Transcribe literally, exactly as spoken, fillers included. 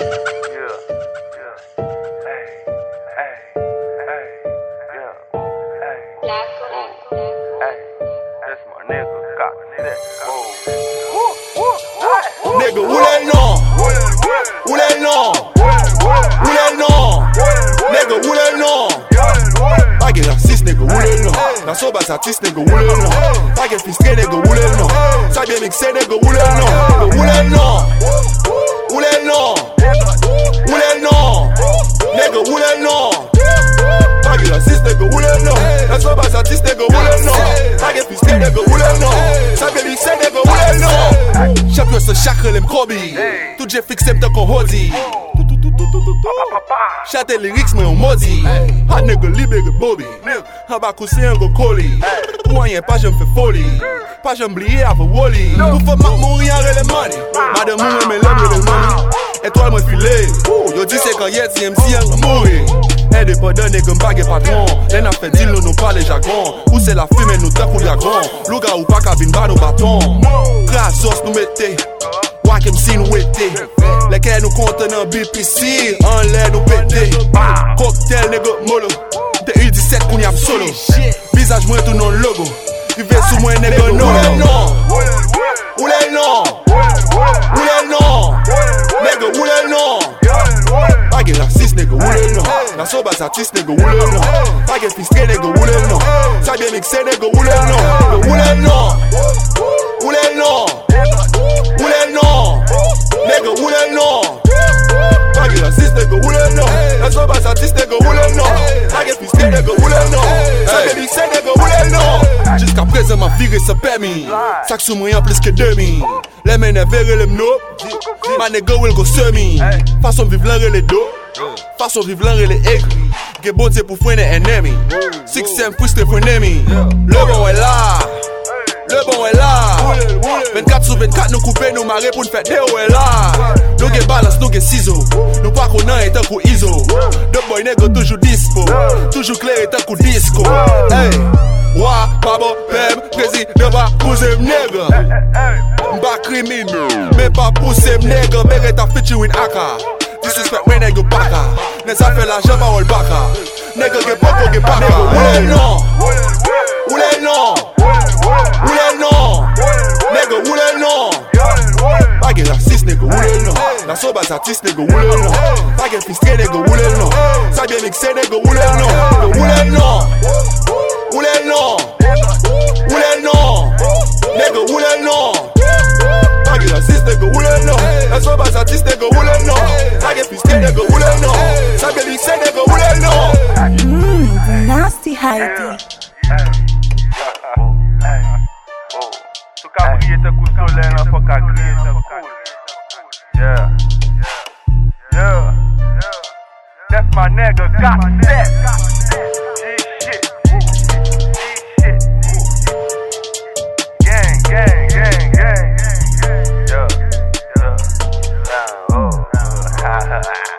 Nigga, où les noms? Où les noms? Où les noms? Nigga, où les noms? Pas get raciste, nigga, où les noms? La soba artiste, nigga, où les noms? Pas get fisqué, nigga, où les noms? Ça bien mixé, nigga, où les noms? Où les noms? Où les noms? Où les noms? Nigga, où les noms? Pas get raciste, nigga, où les noms? La soba artiste, nigga, où les noms? Pas get fisqué, nigga, où les noms? Ça bien mixé, nigga, où les noms? Champion se chakre lem kobi. Tout j'ai fixé m'ta kon hodi. Chate lyrics mwen yon modi. Hot nigga libe ge Bobby. Haba kouse yon go koli. Mwen pas j'm fè foli. Pas j'm bliye avè woli. Pou fè mak mouri an rele money. Madame mwen men lem rele money. Étoile mwen file. Yo di se kan yet si M C an mouri. Indépendant nigga m'bage patron. Len a fè deal nou nou pale jargon. Pousse la fime nou takou dragon. Luga ou pa kabine ba nou baton. Krasos nou mette. Wak M C nou wete. Leke nou konten nan B P C. An lè nou pete. Cocktail nigga molo. De U dix-sept koun yap solo. Visage mwen tou non logo. Rive sou mwen nigga no. Où les noms? Où les noms? Où les noms? Nigga où les noms? Pas get raciste nigga où les noms? La soba artiste nigga où les noms? Pas get fisqué nigga où les noms? Ça bien mixé nigga où les noms? Où les noms? Où les noms? Où les noms? Nigga où les noms? Pas get raciste nigga où les noms? La soba artiste nigga où les noms? Pas get fisqué nigga où les noms? Ça bien mixé nigga où les noms? Jusqu'à présent ma virée se permis. Sac sous moi en plus que demi. Les men est verre les mno. Ma nigga will go semi. Façon vivre l'un les dos. Façon vivre l'un les aigris. Ge bon Dieu pour freiner ennemi. Six sem frustre pour ennemi. Le bon est là. Le bon est là. vingt-quatre sur vingt-quatre nous couper nous marrer pour nous faire des hauts est là. Nous ge balance nous ge ciseaux. Nous pas qu'on a est un coup iso. De boy nègre toujours dispo. Toujours clair est un coup disco. Hey. Wa, babo, pem, président, ne va pousser m'nègre. M'ba criminel, mais pas pousser m'nègre. Mérite à featuring Aka. Disrespect when nègre baka. N'est ça fait l'argent par le baka. Nègre ge poko ge baka. Où les noms? Où les noms? Où les noms? Nègre où les noms? Pas get raciste nègre où les noms? La soba artiste nègre où les noms? Pas get fisqué nègre où les noms? Ça bien mixé nègre où les noms? Où les noms? Où les noms? Où les noms? Nègre où les noms? Pas get raciste nègre où les noms? La soba artiste nègre où les noms? Pas get fisqué nègre où les noms? Ça bien mixé nègre où les noms? Mmm, nasty Heidi. Tu ka briller te coup soleil, nan faut ka griller te cool. Yeah, yeah, that's my nigga, got that. G-shit, G-shit. Gang, gang, gang, gang. Yeah, yeah, yeah. Oh, ha ha ha.